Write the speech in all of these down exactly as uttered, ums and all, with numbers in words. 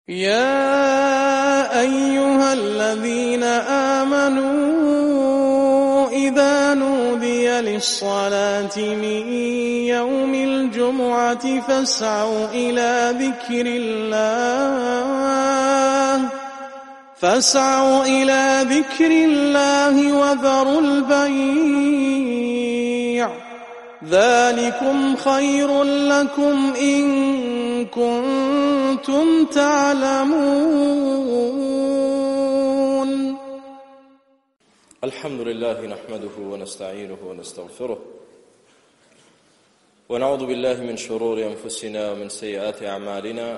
يا أيها الذين آمنوا إذا نودي للصلاة من يوم الجمعة فاسعوا إلى ذكر الله فاسعوا إلى ذكر الله وذروا البيع ذلكم خير لكم إن كنتم تعلمون. الحمد لله نحمده ونستعينه ونستغفره ونعوذ بالله من شرور أنفسنا ومن سيئات أعمالنا،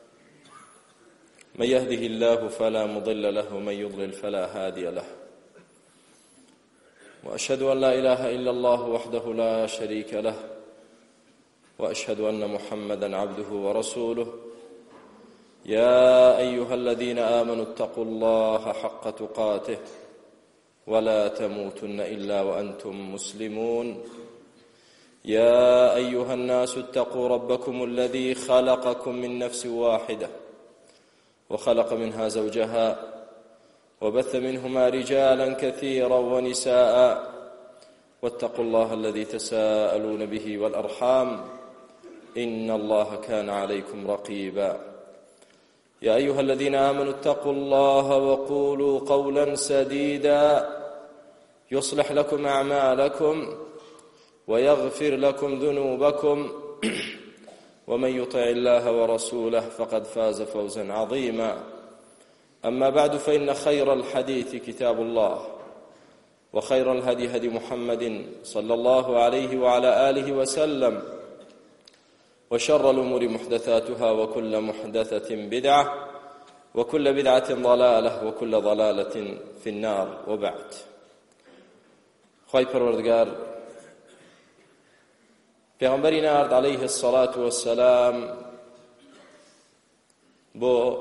من يهده الله فلا مضل له ومن يضلل فلا هادي له، وأشهد أن لا إله إلا الله وحده لا شريك له، وأشهد أن محمدا عبده ورسوله. يا أيها الذين آمنوا اتقوا الله حق تقاته ولا تموتن إلا وأنتم مسلمون. يا أيها الناس اتقوا ربكم الذي خلقكم من نفس واحدة وخلق منها زوجها وبث منهما رجالا كثيرا ونساء، واتقوا الله الذي تساءلون به والأرحام إن الله كان عليكم رقيبا. يا أيها الذين آمنوا اتقوا الله وقولوا قولا سديدا يصلح لكم أعمالكم ويغفر لكم ذنوبكم ومن يطع الله ورسوله فقد فاز فوزا عظيما. أما بعد، فإن خير الحديث كتاب الله، وخير الهدي هدي محمد صلى الله عليه وعلى آله وسلم، وشر الأمور محدثاتها وكل محدثة بدعة وكل بدعة ضلالة وكل ضلالة في النار. وبعد، خواهی پروردگار پیغمبری نارد علیه الصلاة والسلام بو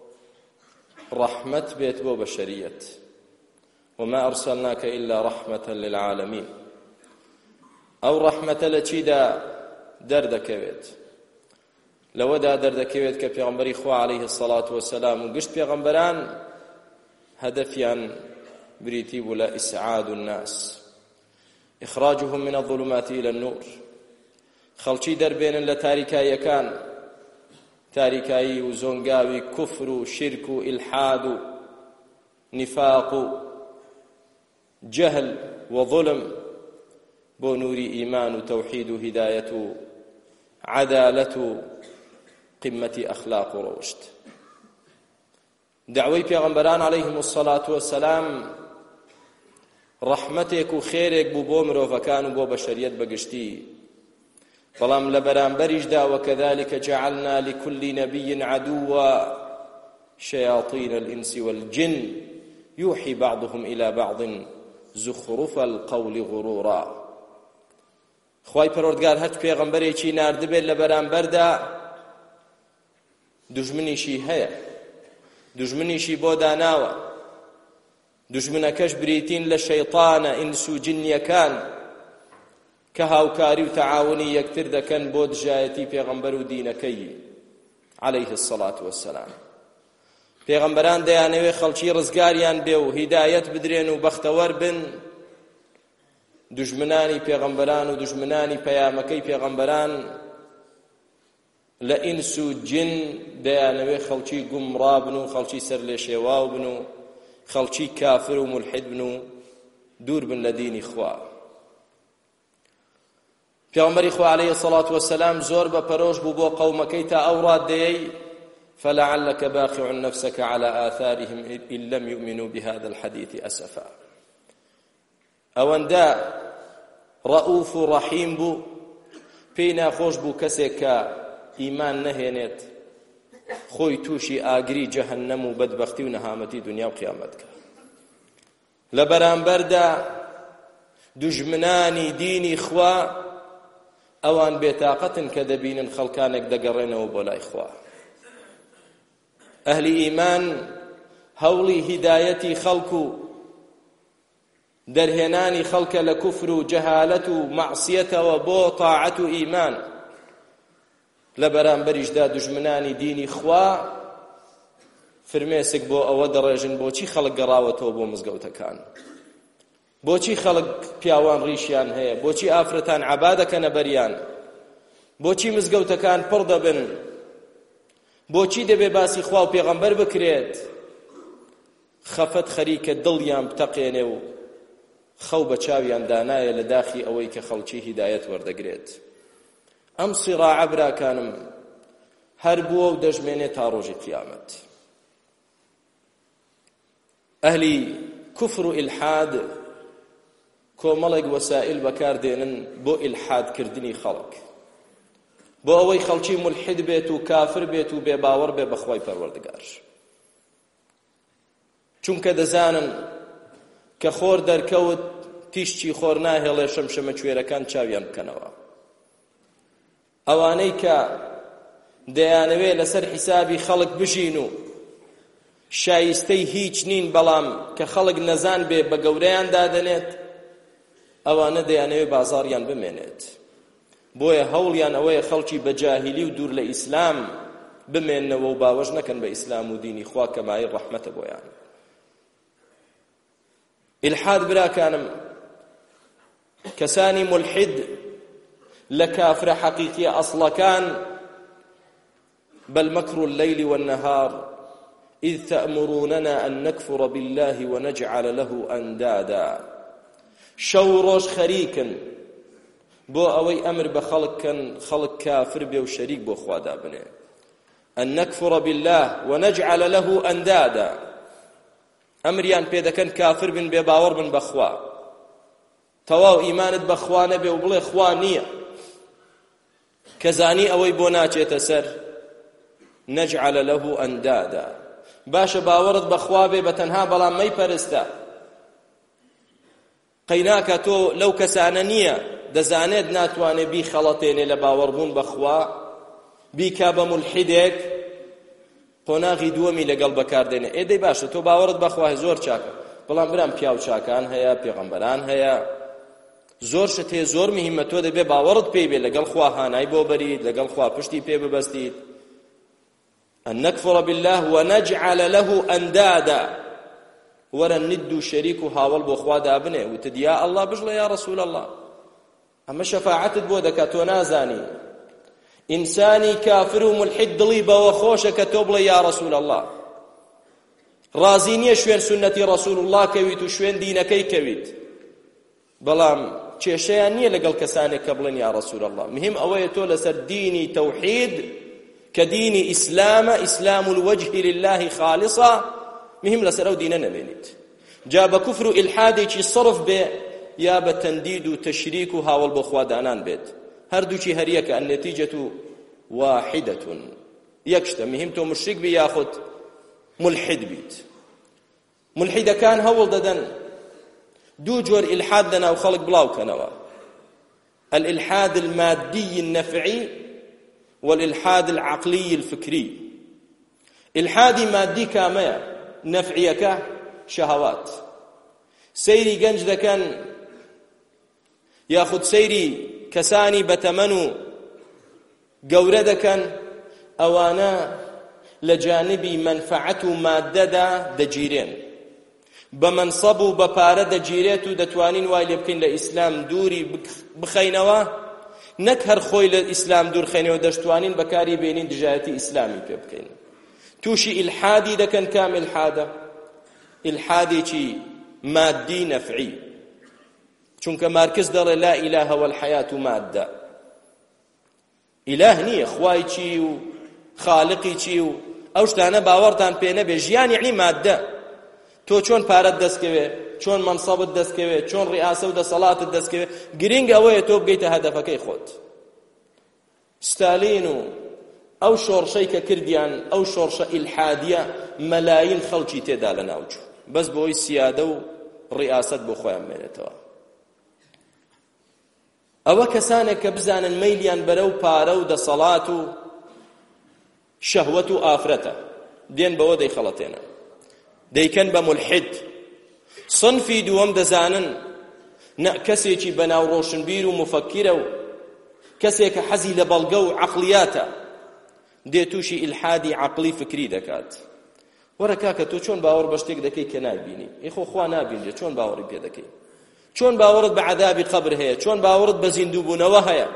رحمت بيت بو بشرية، وما أرسلناك إلا رحمة للعالمين. أو رحمة لچيدا دردكويت لودا دردكويت كبيغمبري خوا عليه الصلاة والسلام وقشت بيغمبران هدفيا بريتي ولا إسعاد الناس، إخراجهم من الظلمات إلى النور، خلشي دربين لتاريكايا كان تاريكاي وزونغاوي كفر وشرك وإلحاد نفاق جهل وظلم بو نوري إيمان وتوحيد وهداية عدالة قمة أخلاق ورشد. دعوي پیغمبران عليهم الصلاة والسلام رحمتك وخيرك بو بو مروفكان وبو بشريت بقشتي، بەڵام لە بەرامبەریشدا وكذلك جعلنا لكل نبي عدوا شياطين الإنس والجن يوحي بعضهم إلى بعض زخرف القول غرورا. خوای پەروەردگار هەر پێغەمبەرێکی ناردبێت لە بەرامبەردا دوژمنیشی هەیە، دوژمنیشی بۆ داناوە، دوژمنەکەش بریتین لە شەیطانە ئینس و جنیەکان کە هاوکاری و تەعاونی یەکتر دەکەن بۆ دژایەتی پێغەمبەر و دینەکەی عەلەیه الصەلاة وەسسەلام. پێغەمبەران دەیانەوێ خەڵکی ڕزگاریان بێ و هیدایەت بدرێن و بەختەوەر بن، دوژمنانی پێغەمبەران و دوژمنانی پەیامەکەی پێغەمبەران لە ئینس و جن دەیانەوێ خەڵکی گومڕا بن و خەڵکی سەر لێ شێواو بن و خەڵکی کافر و مولحید بن و دوور بن لە دینی خوا. پیامبری خوا علیه الصلاة والسلام زۆر بەپەرۆش بوو بۆ قەومەکەی تا ئەو ڕادەیەی فلعلك باخع نفسك على آثارهم إن لم يؤمنوا بهذا الحديث أسفا. ئەوەندە ڕەئوف و ڕەحیم بوو، پێی ناخۆش بوو کەسێک کە ئیمان نەهێنێت خۆی تووشی ئاگری جەهەنەم و بەدبەختی و نەهامەتی دنیا و قیامەت کە. لە بەرامبەردا دوژمنانی دینی خوا ئەوان بێتاقەتن کە دەبینن خەڵکانێک دەگەڕێنەوە بۆ لای خوا. ئەهلی ئیمان هەوڵی هیدایەتی خەڵک و دەرهێنانی خەڵکە لە کوفر و جەهالەت و مەعسیەتەوە بۆ تاعەت و ئیمان، لە بەرامبەریشدا دوژمنانی دینی خوا فرمێسک بۆ ئەوە دەڕێژن بۆچی خەڵک گەڕاوەتەوە بۆ مزگەوتەکان، بۆچی خەڵک پیاوان ڕیشیان هەیە، بۆچی ئافرەتان عەبا دەکەنە بەریان، بۆچی مزگەوتەکان پڕ دەبن، بۆچی دەبێ باسی خوا و پێغەمبەر بکرێت. خەفەت خەریکە دڵیان بتەقێنێ و خەو بە چاویان دانایە لە داخی ئەوەی کە خەڵکی هیدایەت وەردەگرێت. ئەم سیڕاعە براکانم هەر بووە و دەژمێنێت تا ڕۆژی قیامەت. ئەهلی کوفر و ئیلحاد کۆمەڵێک وەسائل بەکاردێنن بۆ ئیلحادکردنی خەڵک، بۆ ئەوەی خەڵکی مولحید بێت و کافر بێت و بێباوەڕ بێ بەخوای پەروەردگار. چونکە دەزانن کە خۆر دەرکەوت تیشتی خۆر ناهێڵێ شەمشەمە کوێرەکان چاویان بکەنەوە. ئەوانەی کە دەیانەوێ لەسەر حیسابی خەڵک بژین و شایستەی هیچ نین بەڵام کە خەڵک نەزان بێ بە گەورەیان دادەنێت، ئەوانە دەیانەوێ بازاڕیان بمێنێت. بۆیە هەوڵیان ئەوەیە خەڵکی بە جاهیلی و دوور لە ئیسلام بمێننەوە و باوەش نەکەن بە ئیسلام و دینی خوا کە مای ڕەحمەتە بۆیان. ئیلحاد براکانم کەسانی مولحید لە کافرە حەقیقیە ئەسڵەکان بل مكر الليل والنهار إذ تأمروننا أن نكفر بالله ونجعل له أندادا. شەو ڕۆژ خەریکن بۆ ئەوەی ئەمر بە خەڵکن خەڵک کافر بێ و شەریک بۆ خوا دابنێ. أن نكفر بالله ونجعل له أندادا، ئەمریان پێ دەکەن کافر بن بێ باوەڕ بن بەخوا، تەواو ئیمانت بەخوا نەبێ و بڵێ خوا نییە، کە زانی ئەوەی بۆ ناچێتە سەر. نجعل له أندادا، باشە باوەڕت بەخوا بێ بە تەنها بەڵام مەیپەرستە، قەیناکە تۆ لەو کەسانە نییە دەزانێت ناتوانێ بی خەڵەتێنێ لە باوەڕبوون بەخوا، بیکا بە مولحیدێک قۆناغی دووەمی لەگەڵ بەکاردێنێ. ئێدەی باشە تۆ باوەڕت بەخوا زۆر چاکە، بەڵام برام پیاو چاکان هەیە، پێغەمبەران هەیە، زۆر شت هەیە، زۆر مهمە تۆ دەبێ باوەڕت پێی بێ، لەگەڵ خوا هانای بۆ بەریت، لەگەڵ خوا پشتی پێ ببەستیت. أن نكفر بالله ونجعل له أندادا، وەرە ند و شەریک و هاوڵ بۆ خوا دابنێ وتت یا ئەڵڵا بژڵێ یا ڕەسوول ئەڵڵا. ئەمە شەفاعەتت بۆ دەکات تۆ نازانی. ئینسانی کافر و مولحید دڵی بەوە خۆشە کە تۆ بڵێ یا ڕەسوول ئەڵڵا، ڕازی نییە شوێن سونەتی ڕەسوول الله کەویت و شوێن دینەکەی کەویت، بەڵام کێشەیان نییە لەگەڵ کەسانێک کە بڵێن یا ڕەسوول ئەڵڵا. مهم ئەوەیە تۆ لەسەر دینی تەوحید کە دینی ئیسلامە، ئیسلام الوجه لله خالصە، مهم لەسەر ئەو دینە نەبێنیت. جا بە کوفر و ئیلحادێکی صرف بێ یا بە تەندید و تەشریک و هاوڵ بۆ خوادانان بێت، هەردووچی هەریەکە. النەتیجەة واحدة، یەک شتە، مهم تۆ مشرک بی یاخود ملحد بیت. ملحیدەکان هەوڵ دەدەن دوو جۆر ئیلحاد لەناو خەڵک بڵاوکەنەوە: الإلحاد المادي النفعي والإلحاد العقلي الفكري. إلحادي مادي كامية، نفعيك شهوات، سيري گەنج دەکەن یاخود سەیری کەسانی بەتەمەن و گەورە دەکەن، ئەوانە لە جانبی مەنفەعەت و مادەدا دەگیرێن، بە مەنسەب و بە پارە دەگیرێت و دەتوانین وای لێ بکەین لە ئیسلام دووری بخەینەوە، نەک هەر خۆی لە ئیسلام دوور خەینەوە، دەشتوانین بەکاری بێنین دژایەتی ئیسلامی پێ بکەین. تووشی ئیلحادی دەکەن. کام ئیلحادە؟ ئیلحادێکی مادی نەفعی، چونکە مارکس دەڵێ لا ئیلاهە وەلحەیات و مادە. ئیلاه نییە، خوای چی و خالقی چی و ئەو شتانە باوەڕتان پێ نەبێ. ژیان یعنی مادە. تۆ چۆن پارەت دەستکەوێ، چۆن مەنسەبت دەستکەوێ، چۆن ڕیاسە و دەسەڵاتت دەستکەوێ، گرنگ ئەوەیە تۆ بگەیتە هەدەفەکەی خۆت. ستالین و ئەو شۆڕشەی کە کردیان، ئەو شۆڕشە ئیلحادیە، مەلاین خەڵکی تێدا لە ناوچوو، بەس بۆی سیادە و ڕیاست بۆ خۆیان مێنێتەوە. ئەوە کەسانێک کە بزانن مەیلیان بەرەو پارە و دەسەڵات و شەهوەت و ئافرەتە، دێن بەوە دەیخەڵەتێنن، دەیکەن بە مولحید. صنفی دووەم دەزانن کەسێکی بەناو ڕۆشنبیر و مفەکرە و کەسێکە حەزی لە بەڵگە و عەقلیاتە، دێ تووشی ئیلحادی عەقلی فکری دەکات. وەرە کاکە تۆ چۆن باوەڕ بە شتێک دەکەی کە نابینی؟ ئیخۆ خوا نابینێ، چۆن باوەڕی پێ دەکەی؟ چۆن باوەڕت بە عەذابی قەبر هەیە؟ چۆن باوەڕت بە زیندووبوونەوە هەیە؟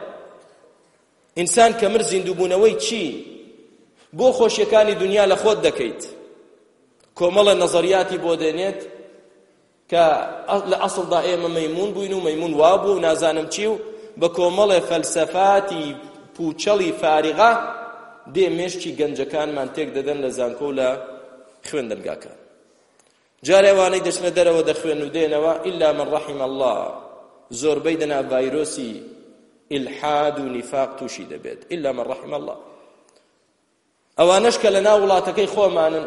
ئینسان کە مر زیندووبوونەوەی چی؟ بۆ خۆشیەکانی دنیا لە خۆت دەکەیت. کۆمەڵە نەزەریاتی بۆ دێنێت کە لە ئەسڵدا ئێمە مەیمون بووین و مەیمون وابوو و نازانم چی و بە کۆمەڵێ فەلسەفاتی پوچەڵی فارغە دێ مێشکی گەنجەکانمان تێک دەدەن لە زانکۆ و لە خوێندنگاکان. جارێ وانەی دەچنە دەرەوە دەخوێن و دێنەوە ئیلا من ڕەحیم الله، زۆربەی دەنا ڤایرۆسی ئیلحاد و نیفاق تووشی دەبێت. ئیلا من ڕەحیم الله. ئەوانەش کە لە ناو وڵاتەکەی خۆمانن،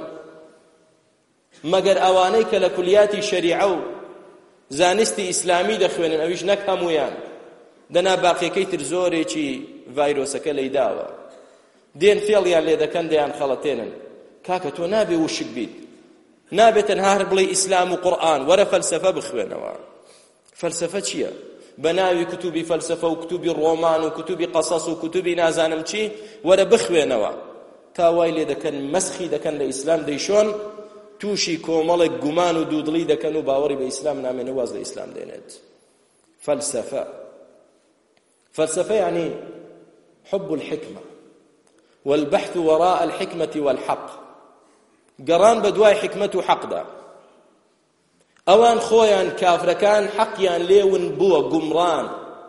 مەگەر ئەوانەی کە لە کولیاتی شەریعە و زانستی ئیسلامی دەخوێنن، ئەویش نەک هەموویان، دەنا باقیەکەی تر زۆرێکی ڤایرۆسەکە لەیداوە، دێن فێڵیان لێ دەکەن دەیان خەڵەتێنن. کاکە تۆ نابێ وشک بیت، نابێت تەنها هەر بڵێ ئیسلام و قورئان وەرە فەلسەفە بخوێنەوە. فەلسەفە چییە؟ بە ناوی کتوبی فەلسەفە و کتوبی ڕۆمان و کتوبی قەسەس و کتوبی نازانم چی وەرە بخوێنەوە، تا وای لێ دەکەن مەسخی دەکەن لە ئیسلام، دەیشۆن تووشی کۆمەڵێک گومان و دوودڵی دەکەن و باوەڕی بە ئیسلام نامێنە، واز لە ئیسلام دێنێت. فەلسەفە فەلسەفە یعنی حب الحکمة والبحث وراء الحكمة والحق، گەڕان بە دوای حکمت و حەقدا. ئەوان خۆیان کافرەکان حەقیان لێون بووە گومڕان،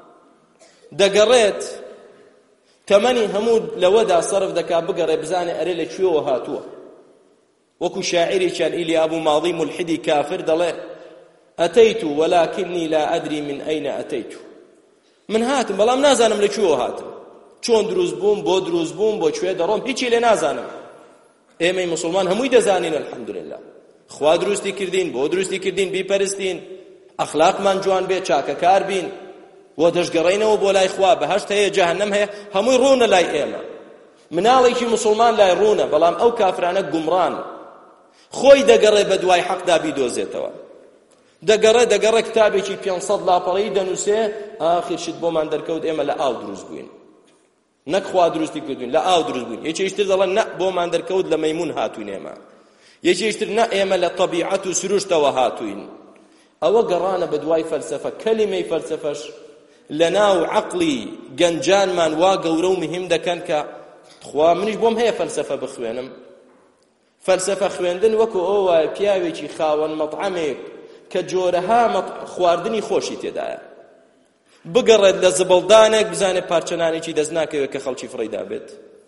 دەگەڕێت تەمەنی هەموو لەوەدا سەرف دەکا بگەڕێ بزانێ ئەرێ لە کوێوە هاتووە. وەکو شاعیرێکیان ئیلی ئەبوو ماڵی مولحیدی کافر دەڵێ ئەتەیت وەلاکنی لا ئەدری من ئەینە ئەتەیت، من هاتم بەڵام نازانم لە کوێوە هاتم، چۆن دروست بووم، بۆ دروست بووم، بۆ کوێ دەڕۆم، هیچی لێ نازانم. ئێمەی موسڵمان هەمووی دەزانین الحەمدولله، خوا دروستی کردین، بۆ دروستی کردین بیپەرستین، ئەخلاقمان جوان بێت، چاکەکار بین، و دەشگەڕینەوە بۆ لای خوا، بەهەشت هەیە جەهەنەم هەیە، هەمووی ڕوونە لای ئێمە. مناڵێکی موسڵمان لای ڕوونە، بەڵام ئەو کافرانە گومڕان، خۆی دەگەڕێ بە دوای حەقدا بیدۆزێتەوە، دەگەڕێ دەگەڕێ کتابێکی پێنج سەد لاپەڕەیی دەنووسێ، ئاخر شت بۆمان دەرکەوت ئێمە لە ئاو دروست بووین، نەک خوا دروستی کردوین، لە ئاو دروست بووین. یەکێشتر دەڵێن نە بۆمان دەرکەوت لە مەیمون هاتوین ئێمە، یەکێشتر نە ئێمە لە طەبیعەت و سروشتەوە هاتوین. ئەوە گەڕانە بە دوای فەلسەفە. کەلیمەی فەلسەفەش لە ناو عەقڵی گەنجانمان وا گەورە و مهم دەکەن کە خوا منیش بۆم هەیە فەلسەفە بخوێنم. فەلسەفە خوێندن وەکو ئەو وایە پیاوێکی خاوەن مەطعەمێک کە جۆرەها خواردنی خۆشی تێدایە، بگەڕێت لە زبڵدانێک بزانێت پارچەنانێکی دەست ناکەوێت کە خەڵکی فڕیدا بێت.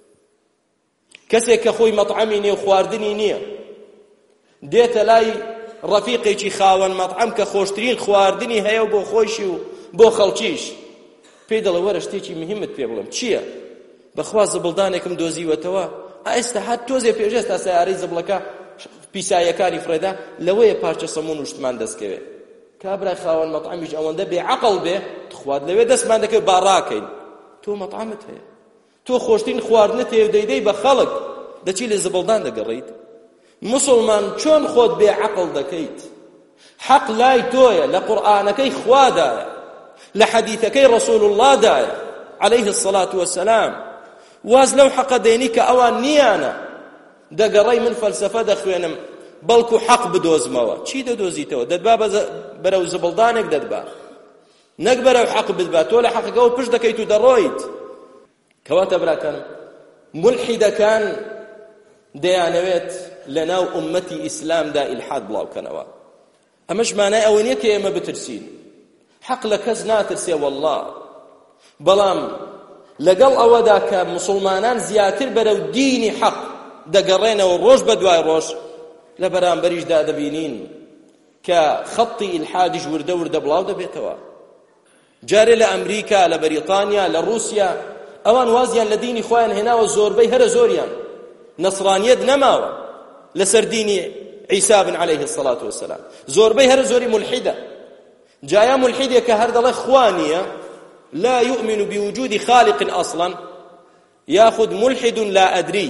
کەسێک کە خۆی مەطعەمی نییە و خواردنی نییە، دێتە لای ڕەفیقێکی خاوەن مەطعەم کە خۆشترین خواردنی هەیە و بۆ خۆشی و بۆ خەڵکیش، پێی دەڵێ وەرە شتێکی مهمت پێ بڵێم. چییە؟ بەخوا زبڵدانێکم دۆزیوەتەوە، ئێستا هات تۆزێ پێشێستا سیارەی زبڵەکە پیسایەکانی فڕێدا، لەوەیە پارچە سەمون وشتمان دەستکەوێت. کابرای خاوەن مەطعەمیش ئەوەندە بێعەقڵ بێ، خوارد لەوێ دەستمان دەکەوێت با ڕاکەین. تۆ مەطعەمت هەیە، تۆ خۆشترین خواردنت هەیە و دەیدەی بە خەڵک، دەچی لە زبڵدان دەگەڕیت. موسڵمان چۆن خۆت بێعەقڵ دەکەیت؟ حەق لای تۆیە، لە قورئانەکەی خوادایە، لە حەدیثەکەی ڕەسوول الله دایە عەلەیه الصەلاة وەسەلام. واز لەو حەقە دێنی کە ئەوان نییانە، دەگەڕەی من فەلسەفە دەخوێنم بەڵکو حەق بدۆزمەوە. چی دەدۆزیتەوە؟ دەتبا بەرەو زبڵدانێک دەتبا، نەک بەرەو حەق بتبا. تۆ لە حەقەکەەوە پشت دەکەیت و دەڕۆیت. کەواتە براکەن، مولحیدەکان دەیانەوێت لە ناو ئومەتی ئیسلامدا ئیلحاد بڵاوکەنەوە. ئەمەش مانای ئەوە نییە کە ئێمە بترسین. حەق لە کەس ناترسێ وەڵڵا، بەڵام لەگەڵ ئەوەدا کە موسڵمانان زیاتر بەرەو دینی حەق دەگەڕێنەوە ڕۆژ بە دوای ڕۆژ، لە بەرامبەریشدا دەبینین کە خەڵی ئیلحادیش وردە وردە بڵاو دەبێتەوە. جارێ لە ئەمریکا، لە بەریتانیا، لە رووسیا، ئەوان وازیان لە دینی خۆیان هێناوە، زۆربەی هەرە زۆریان نەسڕانیەت نەماوە لەسەر دینی عیسا بن عەلەیه الصەلاة وەسەلام، زۆربەی هەرە زۆری مولحیدە. جایا مولحیدێک کە هەر دەڵێ خوا نییە، لا يؤمن بوجود خالق أصلا، يأخذ ملحد لا أدري،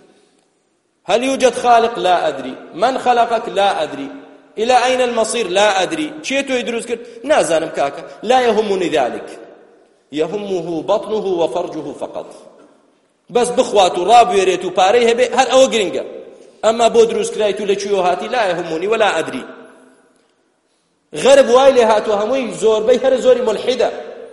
هل يوجد خالق؟ لا أدري، من خلقك؟ لا أدري، إلى أين المصير؟ لا أدري، شيتو يدرس كر نازانم كاكا، لا يهمني ذلك، يهمه بطنه وفرجه فقط. بس بخوات راب يريتو باريه به هل أو جرينجا ئەمە بۆ دروستکرایت و لەکوێوە هاتی لا یهمونی ولا ئەدری. غەرب وای لێ هاتووە هەمووی زۆربەی هەر زۆری ملحیدە.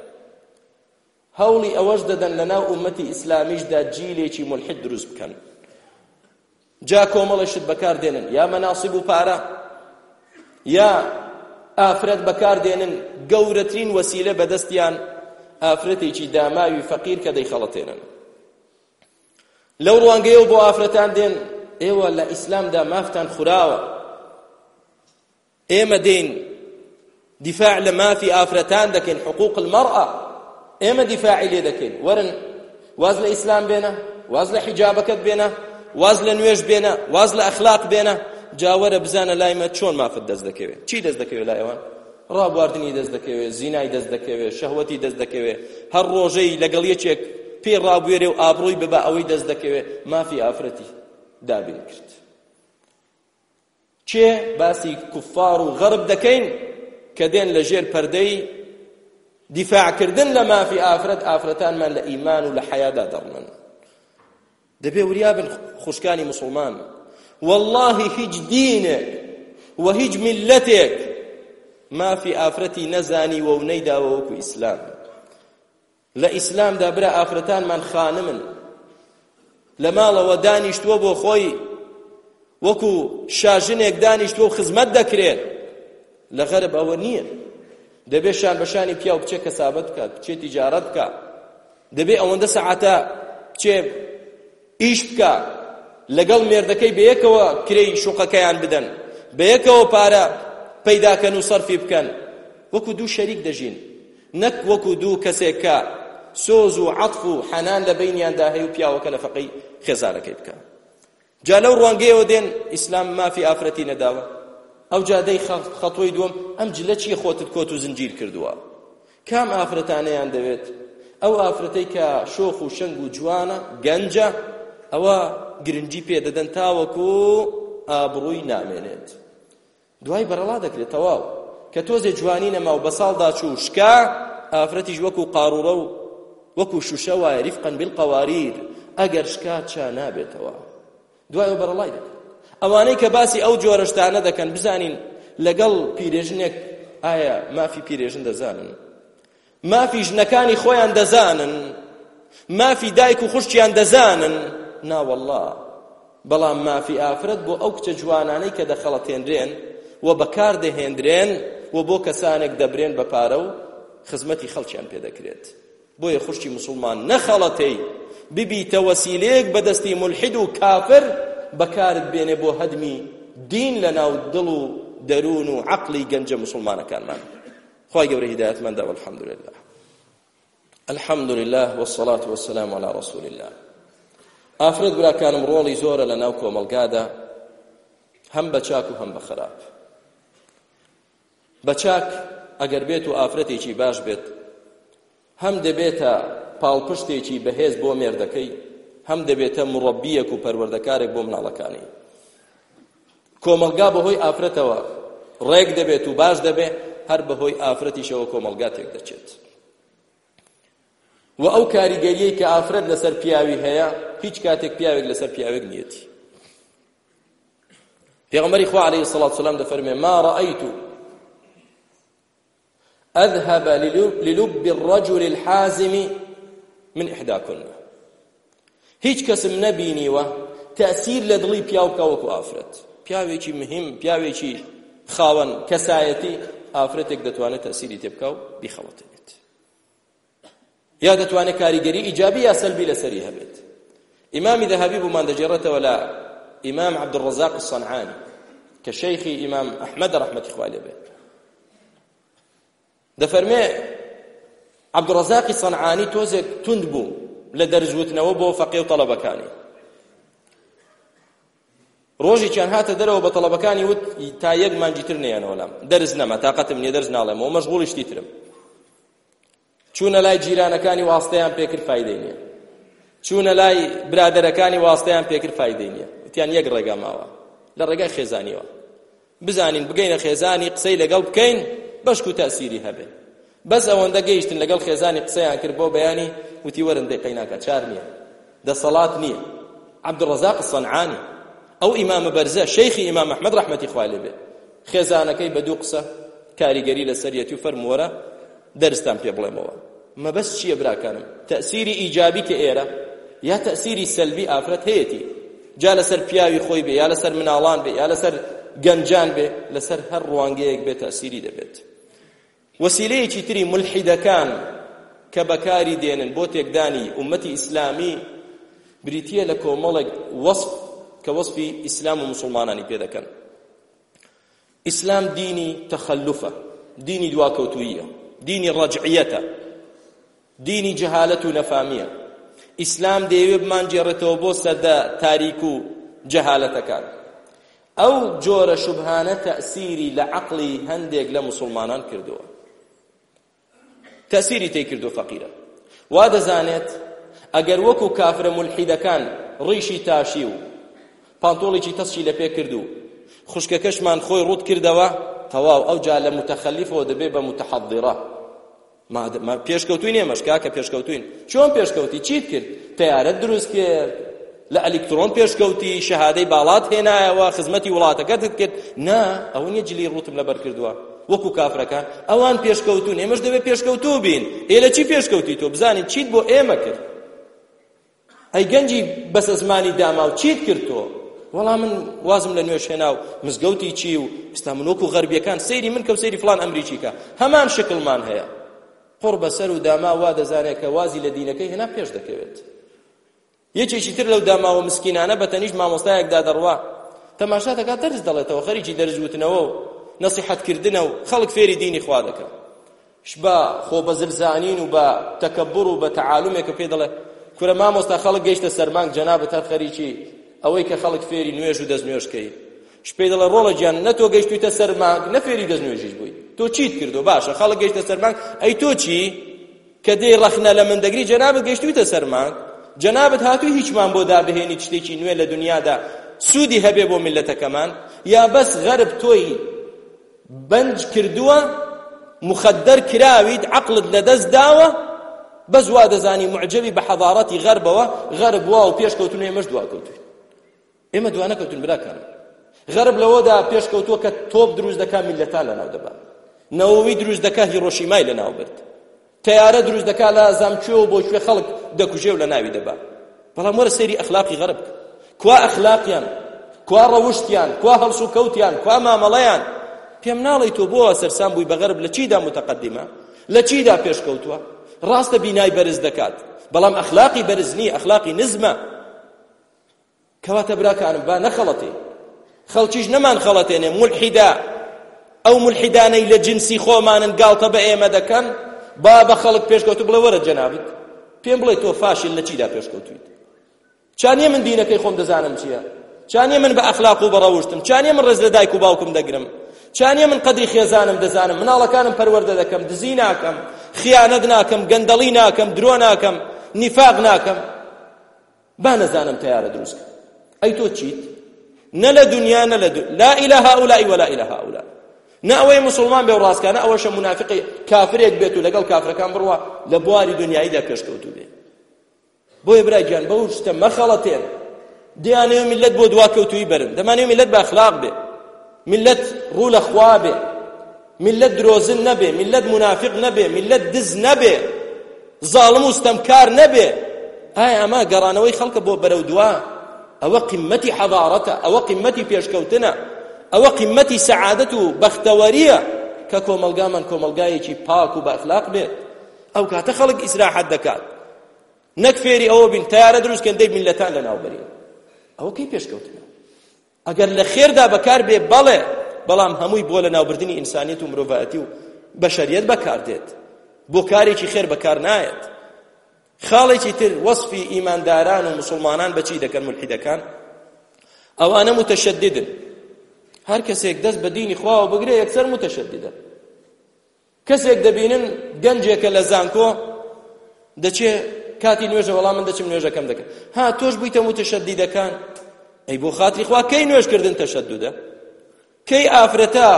هەوڵی ئەوەش دەدەن لەناو ئومەتی ئیسلامیشدا جیلێکی ملحید دروست بکەن. جا کۆمەڵەشت بەکاردێنن، یا مەناسیب و پارە، یا ئافرەت بەکاردێنن، گەورەترین وەسیلە بەدەستیان ئافرەتێکی داماوی فەقیر کە دەیخەڵەتێنن. لەو ڕوانگەیەوە بۆ ئافرەتان دێن ئێوە لە ئیسلامدا مافتان خوراوە، ئێمە دێین دیفاع لە مافی ئافرەتان دەکەین، حقوق المەرأە ئێمە دیفاعی لێ دەکەین. وەرن واز لە ئیسلام بێنە، واز لە حیجابەکەت بێنە، واز لە نوێژ بێنە، واز لە ئەخلاق بێنە، جاوەرە بزانە لایمە چۆن مافت دەست دەکەوێت. چی دەست دەکەوێت لایەوان؟ ڕابواردنی دەست دەکەوێت، زینای دەست دەکەوێت، شەهوەتی دەست دەکەوێت، هەر ڕۆژەی لەگەڵ یەکێک پێ ڕابوێرێ و ئابڕووی ببە ئەوەی دەست دەکەوێت. مافی ئافرەتی دابین کرد. چێ باسی کوفار و غەرب دەکەین کە دێن لە ژێر پەردەی دیفاعکردن لە مافی ئافرەت، ئافرەتانمان لە ئیمان و لە حەیادا دەڕنن. دەبێ وریابن خوشکانی مسلمان، واللهی هیچ دینێک و هیچ میلەتێک مافی ئافرەتی نەزانی و نەیداوە وەکو ئیسلام. لە ئیسلامدا برا ئافرەتانمان خانمن، لە ماڵەوە دانیشتووە بۆ خۆی وەکو شاژنێک دانیشتووە و خزمەت دەکرێت. لە غەرب ئەوە نییە. دەبێت شان بەشانی پیا و بچێ کەسابەت بکات، بچێ تیجارەت بکات، دەبێت ئەوەندە سەعاتە بچێ ئیش بکات، لەگەڵ مێردەکەی بەیەکەوە کرێی شوقەکەیان بدەن، بەیەکەوە پارە پەیداکەن و سەرفی بکەن، وەکو دوو شەریک دەژین، نەک وەکو دوو کەسێک کە سۆز و عەطف و حەنان لە بەینیاندا هەیە و پیاوەکە لە فەقەی خێزارەکەی بکات. جا لەو ڕوانگەیەوە دێن ئیسلام مافی ئافرەتی نەداوە. ئەو جادەی خەتۆی دووەم، ئەم جلە چی خۆتت کۆت و زنجیر کردووە؟ کام ئافرەتانەیان دەوێت؟ ئەو ئافرەتەی کە شۆخ و شەنگ و جوانە گەنجە، ئەوە گرنگی پێدەدەن تاوەکو ئابڕووی نامێنێت، دوای بەرەڵا دەکرێت تەواو. کە تۆزێ جوانی نەما و بە ساڵدا چوو شکا، ئافرەتیش وەکو قاڕوڕە و وەکو شوشە وایە ریفقەن بالقەواریر، ئەگەر شکا چا نابێتەوە، دوای بەرەڵای دەکرێت. ئەوانەی کە باسی ئەو جۆرەشتانە دەکەن بزانین لەگەڵ پیرێژنێک ئایا مافی پیرێژن دەزانن، مافی ژنەکانی خۆیان دەزانن، مافی دایک و خوشتیان دەزانن؟ ناوەڵڵا. بەڵام مافی ئافرەت بۆ ئەو کچە جوانانەی کە دەخەڵەتێنرێن و بەکار دەهێنرێن و بۆ کەسانێک دەبرێن بە پارە و خزمەتی خەڵکیان پێدەکرێت. بۆیە خوشتی مسلمان نەخەڵەتەی ببیتە وەسیلەیەک بەدەستی ملحید و کافر بەکارت بێنێ بۆ هەدمی دین لە ناو دڵ و دەروون و عەقڵی گەنجە مسلمانەکانمان. خوای گەورە هیدایەتمەندە والحەمدولله. الحەمدولله والصلاة والسلام على رسول الله. ئافرەت براکانم ڕۆڵی زۆرە لە ناو کۆمەلگادا، هەم بە چاک و هەم بە خراپ. بە چاک ئەگەر بێت و ئافرەتێکی باش بێت، هەم دەبێتە پاڵپشتێکی بەهێز بۆ مێردەکەی، هەم دەبێتە مڕەبیەک و پەروەردەکارێک بۆ مناڵەکانی. کۆمەلگا بەهۆی ئافرەتەوە ڕێک دەبێت و باش دەبێت، هەر بەهۆی ئافرەتیشەوە کۆمەلگا تێک دەچێت. و ئەو کاریگەریەی کە ئافرەت لەسەر پیاوی هەیە، هیچ کاتێک پیاوێک لەسەر پیاوێک نیەتی. پێغەمبەری خوا عەلەیهی سەڵاتو وسەلام دەفەرمێ ما رأيت أذهب للب الرجل الحازم من إحداكن. هیچ کەسم نەبینیوە تەأسیر لە دڵی پیاو بکە وەکو ئافرەت. پیاوێکی مهم، پیاوێکی خاوەن کەسایەتی، ئافرەتێک دەتوانێت تەأسیری تێ بکە و بیخەڵەتێنێت، یا دەتوانێت کاریگەری ئیجابی یا سەلبی لەسەری هەبێت. ئیمامی ذەهەبی بوومان دەجێڕێتەوە لە ئیمام عەبدوڕەزاق الصەنعانی کە شەیخی ئیمام ئەحمەد ڕەحمەتی خوای لێ بێت. دەفەرمێ عەبدوڕەزاقی سەنعانی تۆزێک توند بوو لە دەرزوتنەوە بۆ فەقێ و تەڵەبەکانی. ڕۆژێکیان هاتە دەرەوە بە تەڵەبەکانی وت تا یەک مانجی تر نێیانەوە لام، دەرز نەما، تاقەتم نییە دەرز ناڵێمەوە، مەشغوڵی شتی ترم. چوونە لای جیرانەکانی واستەیان پێکرد فایدەی نییە، چوونە لای برادەرەکانی واستەیان پێکرد فایدەی نییە، وتیان یەک ڕێگا ماوە لە ڕێگای خێزانیەوە، بزانین بگەینە خێزانی قسەی لەگەڵ بکەین بەشک و تەأسیری هەبێ. بەس ئەوەندە گەیشتن لەگەڵ خێزانی قسەیان کرد بۆ بەیانی، وتی وەرن دەیقەی ناکە چار نییە، دەسەڵات نییە. عەبدوڕەزاق الصەنعانی ئەو ئیمامە بەرزە شەیخی ئیمام ئەحمەد ڕەحمەتی خوای لێ بێ خێزانەکەی بە دوو قسە کاریگەری لەسەریەتی و فەرمووەرە دەرستان پێ بڵێمەوە مەبەست چییە براکانم تەئسیری ئیجابی کە ئێرە یا تەئسیری سەلبی ئافرەت هەیەتی جا لەسەر پیاوی خۆی بێ یا لەسەر مناڵان بێ یا لەسەر گەنجان بێ لەسەر هەر ڕوانگەیەک بێ تەئسیری دەبێت وەسیلەیەکی تری ملحیدەکان کە بەکاری دێنن بۆ تێکدانی ئومەتی ئیسلامی بریتیە لە کۆمەڵێک وەسف کە وەسفی ئیسلام و موسڵمانانی پێ دەکەن ئیسلام دینی تەخەلوفە دینی دواکەوتوویە دینی ڕەجعیەتە دینی جەهالەت و نەفامیە ئیسلام دەیەوێ بمانجێڕێتەوە بۆ سەردە تاریک و جەهالەتەکان ئەو جۆرە شوبهانە تەئسیری لە عەقڵی هەندێک لە موسڵمانان کردووە تەئسیری تێی کردو فەقیرە وا دەزانێت ئەگەر وەکو کافرە مولحیدەکان ڕیشی تاشی و پانتۆڵێکی تەسچی لە پێ کردو خوشکەکەشمان خۆی ڕوت کردەوە تەواو ئەو جا لە متەخەلیفەوە دەبێ بە متەحەضیرە ما پێشکەوتوین ئێمەش کاکە پێشکەوتوین چۆن پێشکەوتی چیت کرد تەیارەت دروست کرد لە ئەلکترۆن پێشکەوتی شەهادەی باڵات هێنایەوە خزمەتی وڵاتەکەت کرد نا ئەو نییە جلی ڕوتم لەبەر کردووە وەکو کافرەکان ئەوان پێشکەوتون ئێمەش دەبێت پێشکەوتوو بین ئێ لە چی پێشکەوتی تۆ بزانین چیت بۆ ئێمە کرد ئەی گەنجی بەسە زمانی داما و چیت کرد تۆ وەڵام من وازم لە نوێش هێنا و مزگەوتی چی و ئێستا من وەکو غەربیەکان سەیری من کە و سەیری فڵان ئەمریکیکە هەمان شکڵمان هەیە قڕ بەسەر و داما وا دەزانێت کە وازی لە دینەکەی هێنا پێش دەکەوێت یەکێکی تر لەو داماوە مسکینانە بەتەنیشت مامۆستایەکدا دەڕوا تەماشا دەکات دەرز دەڵێتەوە خەریکی دەرزوتنەوە و نەسیحەتکردنە و خەڵک فێری دینی خوا دەکەن بە خۆ بە زلزانین و بە تەکەبڕ و بە تەعالومێکە پێ دەڵێ کورە مامۆستا خەڵک گەیشتە سەرمانگ جەنابەت هەر خەریکی ئەوەی کە خەڵک فێری نوێژ و دەستنوێژکەی شپێ دەڵێ ڕۆڵە گیان نە تۆ گەیشتویتە سەرمانگ نە فێری دەستنوێژیش بووی تۆ چیت کردو باشە خەڵک گەیشتە سەرمانگ ئەی تۆ چی کە دێ ڕەخنە لە من دەگری جەنابەت گەیشتویتە سەرمانگ جەنابەت هاتووی هیچمان بۆ دابهێنی شتێکی نوێ لە دنیادا سوودی هەبێ بۆ میلەتەکەمان یا بەس غەرب تۆی بەنج کردووە مخەدەر کراویت عەقڵت لەدەست داوە بەس وا دەزانی معجەبی بە حەضارەتی غەربەوە غەرب وا و پێشکەوتون ئێمەش دواکەوتوین ئێمە دوا نەکەوتون براکەن غەرب لەوەدا پێشکەوتووە کە تۆپ دروست دەکا میلەتان لەناو دەبات نەوەوی دروست دەکا هیرۆشیمای لەناو برد تەیارە دروست دەکا لە زامچۆ و بۆ کوێ خەڵک دەکوژێ و لە ناوی دەبات بەڵام وەرە سەیری ئەخلاقی غەرب کوا ئەخلاقیان کوا ڕەوشتیان کوا هەڵس و کەوتیان کوا مامەڵەیان پێم ناڵێ تۆ بۆ سەرسام بووی بە غەرب لە چیدا متەقەدیمە لە چیدا پێشکەوتووە ڕاستە بینای بەرز دەکات بەڵام ئەخلاقی بەرز نییە ئەخلاقی نزمە کەواتە براکانم با نەخەڵەتێ خەڵکیش نەمان خەڵەتێنێ مولحیدا ئەو مولحیدانەی لە جنسی خۆمانن گاڵتە بە ئێمە دەکەن با بە خەڵک پێشکەوتو بڵێ وەرە جەنابەت پێم بڵێ تۆ فاشل لە چیدا پێشکەوتویت چانیە من دینەکەی خۆم دەزانم چییە چانیە من بە ئەخلاق و بەڕەوشتم چانیە من ڕێز لە دایک و باوکم دەگرم چانیە من قەدری خێزانم دەزانم مناڵەکانم پەروەردە دەکەم دزی ناکەم خیانەت ناکەم گەندەڵی ناکەم درۆ ناکەم نیفاق ناکەم با نەزانم تەیارە دروستکە ئەی تۆ چیت نە لە دنیا نە لە لا إله هؤلاء ولا إله هؤلاء نە ئەوەی مسلمان بێ و ڕاستکانە ئەوەشە منافقی کافرێک بێت و لەگەڵ کافرەکان بڕوا لە بواری دنیاییدا پێشکەوتوو بێ بۆیە برای گیان بەو شتە مەخەڵەتێن دەیانەوێ میلەت بۆ دواکەوتووی بەرن دەمانەوێ میلەت بە ئەخلاق بێ میلەت ڕوو لە خوا بێ میلەت درۆزن نەبێ میلەت منافق نەبێ میلەت دز نەبێ زاڵم و ستەمکار نەبێ ئایا ئەمە گەڕانەوەی خەڵکە بۆ بەرەو دوا ئەوە قیممەتی حەضارەتە ئەوە قیممەتی پێشکەوتنە ئەوە قیممەتی سەعادەت و بەختەوەریە کە کۆمەلگامان کۆمەلگایەکی پاک و بە ئەخلاق بێت ئەو کاتە خەڵک ئیسراحەت دەکات نەک فێری ئەوە بین تەیارە دروستکەن دەی میلەتان لەناوبەرین ئەوە کەی پێشکەوتنە ئەگەر لە خێردا بەکار بێ بەڵێ بەڵام هەمووی بۆ لە ناوبردنی ئینسانیەت و مرۆڤایەتی و بەشەریەت بەکار دێت بۆ کارێکی خێر بەکار نایەت خاڵێکی تر وەسفی ئیمانداران و مسلمانان بەچی دەکەن مولحیدەکان ئەوانە متەشەددن هەر کەسێک دەست بە دینی خواوە بگرێ یەکسەر متەشەددە کەسێک دەبینن گەنجێکە لە زانکۆ دەچێ کاتی نوێژە وەڵام من دەچم نوێژەکەم دەکەم ها تۆش بوویتە متەشەددەکان ئەی بۆ خاتری خوا کەی نوێژکردن تەشەددە کەی ئافرەتە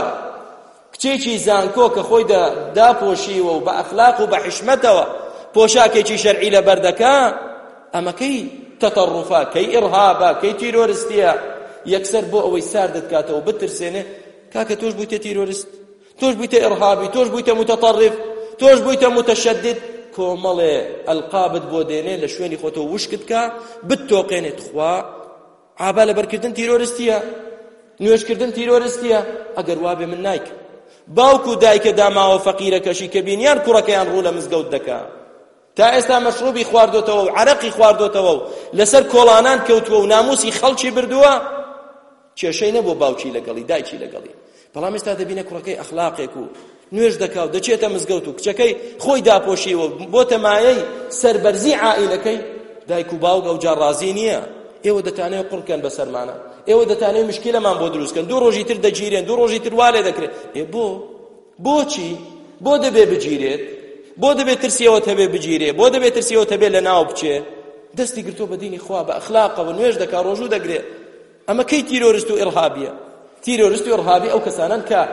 کچێکی زانکۆ کە خۆی داپۆشیوە و بە ئەخلاق و بە حیشمەتەوە پۆشاکێکی شەرعی لەبەر دەکا ئەمە کەی تەتەڕوفە کەی ئیرهابە کەی تیرۆریستیە یەکسەر بۆ ئەوەی ساردت کاتەوە بترسێنێ کاکە تۆش بوویتە تیرۆریست، تۆش بوویتە ئێرهابی، تۆش بوویتە متەطەڕف، تۆش بوویتە متەشەدد. کۆمەڵێ ئەلقابت بۆ دێنێ لە شوێنی خۆتەوە وشکت کا بتۆقێنێت. خوا ئابا لەبەرکردن تیرۆریستیە، نوێشکردن تیرۆریستیە. ئەگەر وابێ من نایکە. باوکو دایکە داماوە فەقیرەکەشی کە بینیان کوڕەکەیان ڕوو لە مزگەوت دەکا، تا ئێستا مەشروبی خواردۆتەوە و عەرەقی خواردۆتەوە و لەسەر کۆڵانان کەوتووە و ناموسی خەڵکی بردووە، کێشەی نەبوو باوکی لەگەڵی دایکی لەگەڵی. بەڵام ئێستا دەبینە کوڕەکەی ئەخلاقێک و نوێژ دەکا و دەچێتە مزگەوت و کچەکەی خۆی داپۆشیوە بۆتە مایەی سەربەرزی عائیلەکەی. دایک و باوک ئەو جار ڕازی نییە. ئێوە دەتانەوێت قوڕکەن بەسەرمانە، ئێوە دەتانەوێت مشکلەمان بۆ دروستکەن، دوو ڕۆژی تر دەگیرێن، دوو ڕۆژی تر وا لێ دەکرێت. ئێ بۆ بۆچی؟ بۆ دەبێ بگیرێت؟ بۆ دەبێت ترسیەوە هەبێ بگیرێ؟ بۆ دەبێت ترسیەوە هەبێ لە ناو بچێ؟ دەستی گرتۆ بە دینی خوا بە ئەخلاقەوە نوێژ دەکا ڕۆژوو دەگرێت. ئەمە کەی تیرۆریست و ئێرهابیە؟ تیرۆریست و ئێرهابی ئەو کەسانن کە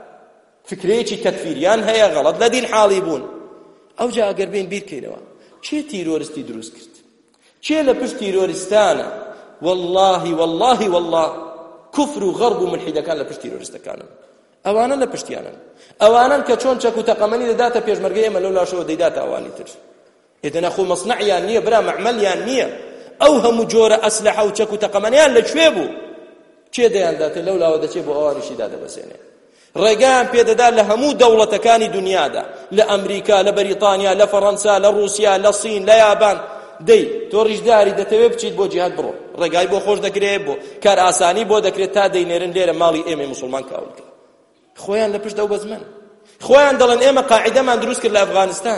فکرێکی تەکفیریان هەیە، غەڵەت لە دین حاڵی بوون. ئەو جا ئەگەر بین بیرکەینەوە چێ تیرۆریستی دروست کرد؟ چێ لە پشت تیرۆریستانە؟ واللهی واللهی والله کوفر و غەرب و ملحیدەکان لە پشت تیرۆریستەکانن. ئەوانە لە پشتیانن. ئەوانن کە چۆن چەک و تەقەمەنی دەداتە پێشمەرگەی ئێمە لەو لاشەوە دەیداتە ئەوانی تر. ئێدەنا خۆ مەصنەعیان نییە، برا مەعمەلیان نییە. ئەو هەموو جۆرە ئەسلحە و چەک و تەقەمەنیان لەکوێ بوو؟ چێ دەیانداتێ لەو لاوە دەچێت بۆ ئەوانیشی دادەبەسێنێ. ڕێگەیان پێدەدا لە هەموو دەوڵەتەکانی دنیادا، لە ئەمریکا، لە بەریتانیا، لە فەڕەنسا، لە رووسیا، لە سین، لە یابان. دەی تۆ ڕیشداری دەتەوێت بچیت بۆ جیهاد بڕۆ، ڕێگای بۆ خۆش دەکرێت، بۆ کار ئاسانی بۆ دەکرێت تا دەینێرن لێرە ماڵی ئێمە موسڵمان کاولکە. خۆیان لە پشت ئەو بەزمن، خۆیان دەڵێن ئێمە قاعیدەمان دروست کرد لە ئەفغانستان.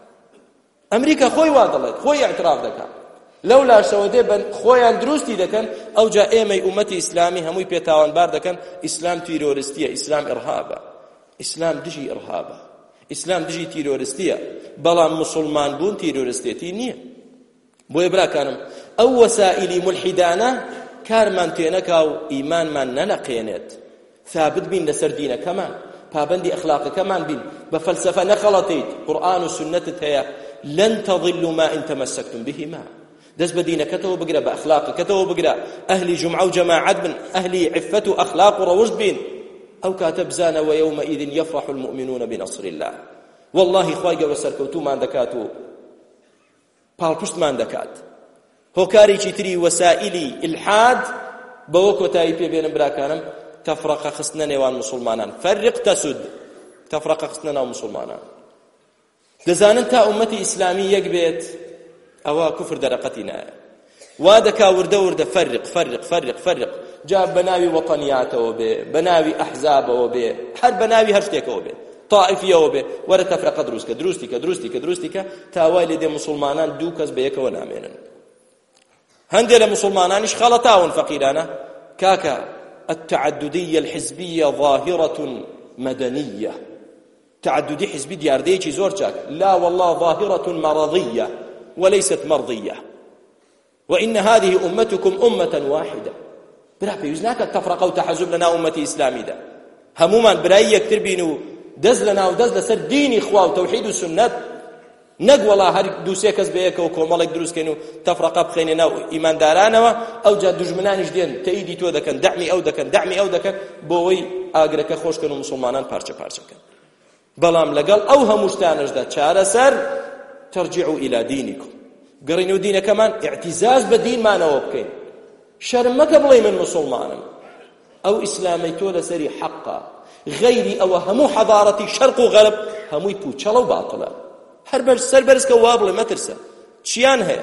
ئەمریکا خۆی وا دەڵێت، خۆی اعتراف دەکات. لەو لاشەوە دێ بە خۆیان دروستی دەکەن. ئەو جا ئێمەی ئومەتی ئیسلامی هەمووی پێتاوانبار دەکەن ئیسلام تیرۆریستیە، ئیسلام ئێرهابە، ئیسلام دژی ئێرهابە، ئیسلام دژی تیرۆریستیە. بەڵام موسڵمان بوون تیرۆریستێتی نییە. بۆیە براکانم ئەو وەسائلی ملحیدانە کارمان تێنەکا و ئیمانمان نەنەقێنێت. ثابت بین لەسەر دینەکەمان، پابەندی ئەخلاقەکەمان بین، بە فەلسەفە نەخەڵەتیت. قورئان و سنەتت هەیە، لەن تەضلوا ما إن تمسكتم بهما. دەست بە دینەکەتەوە بگرە، بە ئەخلاقەکەتەوە بگرە، ئەهلی جومعە و جەماعەت بن، ئەهلی عفەت و ئەخلاق و ڕەوشت بین. ئەو کاتە بزانە وەیەومەئیذ یەفرح المؤمنون بنصر الله. والله خوای گەورە سەرکەوتومان دەکات و پاڵپشتمان دەکات. هۆکارێکی تری وەسائلی ئیلحاد بەوە کۆتایی پێبێنم براکانم، تەفرەقە خستنە نێوان مسلمانان. فەرق تەسود، تەفرەقە خستنە ناو مسلمانان. دەزانن تا ئومەتی ئیسلامی یەک بێت ئەوە کوفر دەرەقەتی نایە. وا دەکا وردە وردە فەرق فەرق فەرق فەرق، جا بە ناوی وەطەنیاتەوە بێ، بە ناوی ئەحزابەوە بێ، هەر بە ناوی هەر شتێکەوە بێ، طائفیەوە بێ، وەرە تەفرەقە دروستکە، دروستیکە دروستیکە دروستیکە تاوای لێدێ مسلمانان دوو کەس بە یەکەوە نامێنن. هەندێک لە مسلمانانیش خەڵەتاون فەقیرانە. کاکە التعددية الحزبية ظاهرة مدنية. تعددي حزبي ديارديكي زور جاك، لا والله ظاهرة مرضية وليست مرضية. وإن هذه أمتكم أمة واحدة. برا بيوزناك التفرقة وتحزب لنا أمتي إسلامي ده هموما براي يكتر بينو دز لنا ودز لسر دين إخوة وتوحيد السنة. نەک وەڵا هەر دووسێ کەس بەیەکەوە کۆمەڵێک دروستکەین و تەفرەقە بخەینە ناو ئیماندارانەوە. ئەو جا دوژمنانیش دێن تەئیدی تۆ دەکەن، دەعمی ئەو دەکەن، دەعمی ئەو دەکەن، بۆ ئەوەی ئاگرەکە خۆشکەن و مسلمانان پارچە پارچەکەن. بەڵام لەگەڵ ئەو هەموو شتانەشدا چارەسەر تەرجیعوا إلى دینیکم، گەڕینەوە دینەکەمان، ئیعتیزاز بە دینمانەوە بکەین. شەرم مەکە بڵێ من مسلمانم. ئەو ئیسلامی تۆ لەسەری حەقە، غەیری ئەوە هەموو حەضارەتی شەرق و غەرب هەمووی پوچەڵە و باتڵە. هەر بەر سەر بەرزکە وا بڵێ مەترسە. چیان هەیە؟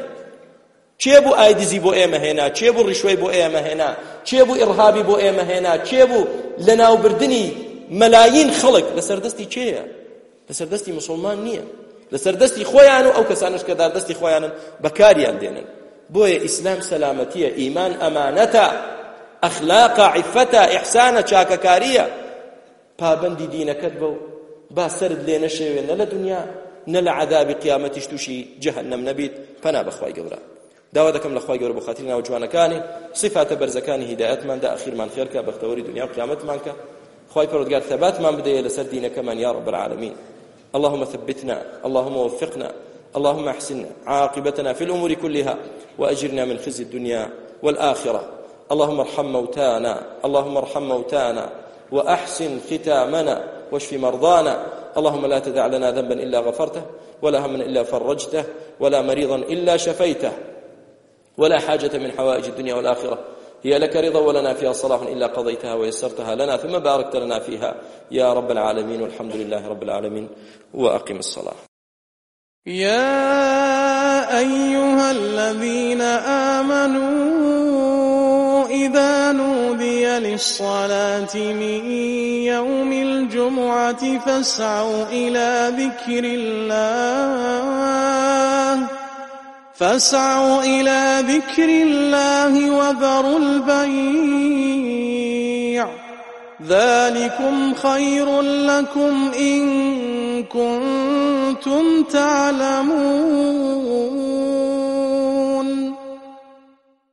چێ بوو ئایدزی بۆ ئێمە هێنا؟ چێ بوو ڕیشوەی بۆ ئێمە هێنا؟ چێ بوو ئیرهابی بۆ ئێمە هێنا؟ چێ بوو لە ناوبردنی مەلایین خەڵک؟ لەسەر دەستی چێیە؟ لەسەر دەستی مسلمان نییە، لەسەر دەستی خۆیان و ئەو کەسانش کە دەستی خۆیانن بەکاریان دێنن. بۆیە ئیسلام سەلامەتیە، ئیمان ئەمانەتە، ئەخلاقە، عیفەتە، ئیحسانە، چاکەکاریە. پابەندی دینەکەت بە و با سەرت لێ نەشێوێ، نە لە دنیا نە لە عەذابی قیامەتیش تووشی جەهەنەم نەبیت. پەنا بەخوای گەورە. داوا دەکەم لە خوای گەورە بۆ خاتری ناو جوانەکانی صفاتە بەرزەکانی هیدایەتماندا ئەخیرمان خێرکە، بەختەوەری دنیا و قیامەتمان کە. خوای پەروەردگار ثباتمان بدەیە لەسەر دینەکەمان یا رب العالمین. اللهم ثبتنا، اللهم وفقنا، اللهم احسن عاقبتنا في الأمور كلها وأجرنا من خزي الدنيا والآخرة. اللهم ارحم موتانا اللهم ارحم موتانا وأحسن ختامنا واشف مرضانا. اللهم لا تدع لنا ذنبا إلا غفرته ولا هما إلا فرجته ولا مريضا إلا شفيته ولا حاجة من حوائج الدنيا والآخرة هي لك رضا ولنا فيها صلاح إلا قضيتها ويسرتها لنا ثم باركت لنا فيها يا رب العالمين. والحمد لله رب العالمين. وأقم الصلاة. يا أيها الذين آمنوا إذا نودي للصلاة من يوم الجمعة فاسعوا إلى ذكر الله فاسعوا إلى ذكر الله وذروا البيع ذلكم خير لكم إن كنتم تعلمون.